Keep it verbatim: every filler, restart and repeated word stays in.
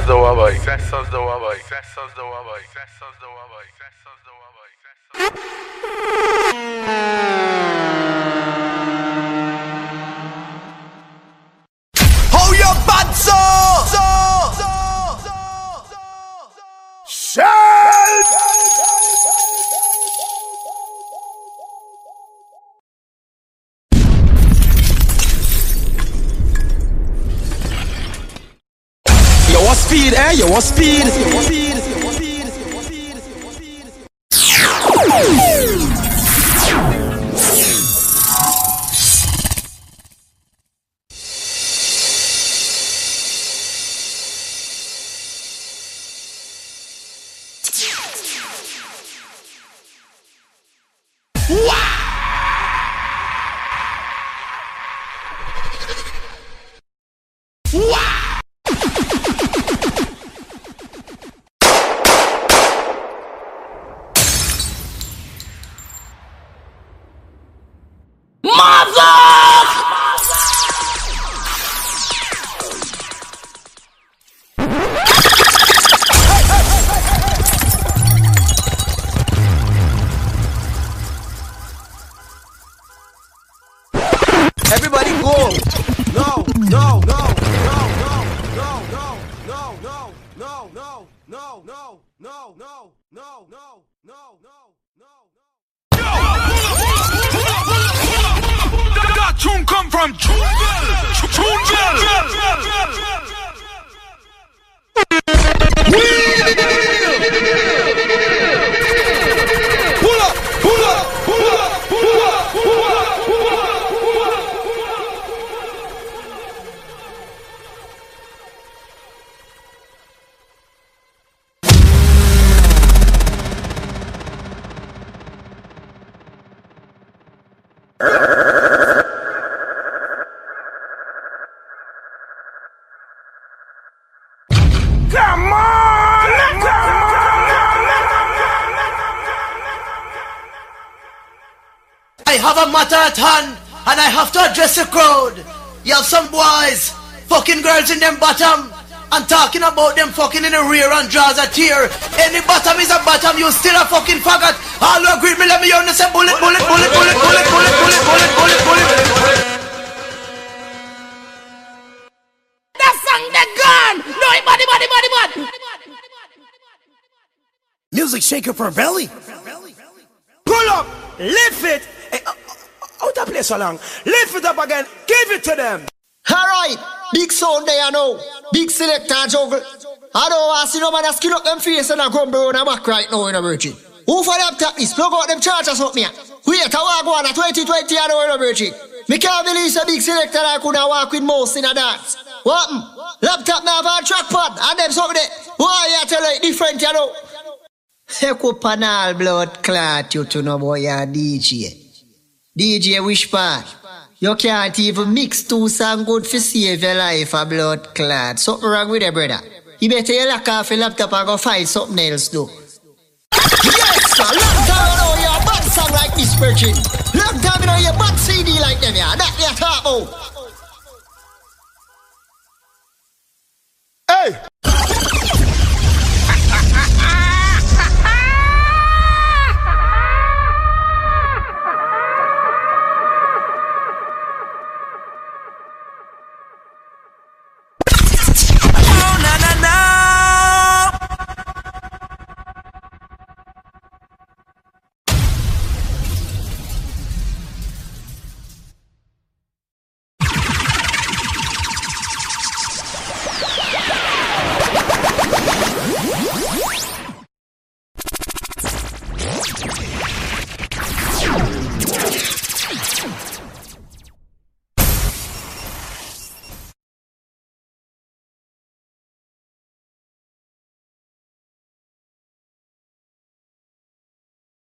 the wabai. Excessos the wabai. Excessos the wabai. Excessos the wabai. Excessos the wabai. How you bad so? So, so, so, so, Shell. Yo, what speed, eh? Yo, what speed? Yo, what speed? Yo, what speed? Yo, what speed? Yo, what speed? Everybody go! No, no, no, no, no, no, no, no, no, no, no, no, no, no, no, no, no, no, no, That tune come from Jungle! Pull up, pull up, pull up, pull up, pull up, pull up. Come on! I have a matter at hand, and I have to address the crowd. You have some boys, fucking girls in them bottom, and talking about them fucking in the rear and draws a tear. Any bottom is a bottom, you still a fucking faggot. All who agree me, let me hear you say bullet, bullet, bullet, bullet, bullet, bullet, bullet, bullet, bullet, bullet. That song they gone. No, body, body, body, body. Music shaker for belly. Pull up, lift it. Hey, uh, uh, out of place so long. Lift it up again. Give it to them. Alright, big sound there now. Big selector juggle. I don't want to see no man skin up them face and a grumble on a back right now in a virgin. Who for them tap this? Plug out them chargers up me. Wait, I walk one a twenty twenty I know in a virgin. Me can't believe a big selector I could not walk with most in a dance. What? Laptop now have a trackpad and them something there. Why you tell you different you know? Echo panel blood clot you to know boy you D J. D J which part? You can't even mix two songs good for save your life a blood clot. Something wrong with you, brother. You better you lock off your laptop and go find something else do. Yes, sir. Long time you know you're a bad song like this, virgin. Long time you know you're a bad C D like them, yeah. That you talk about.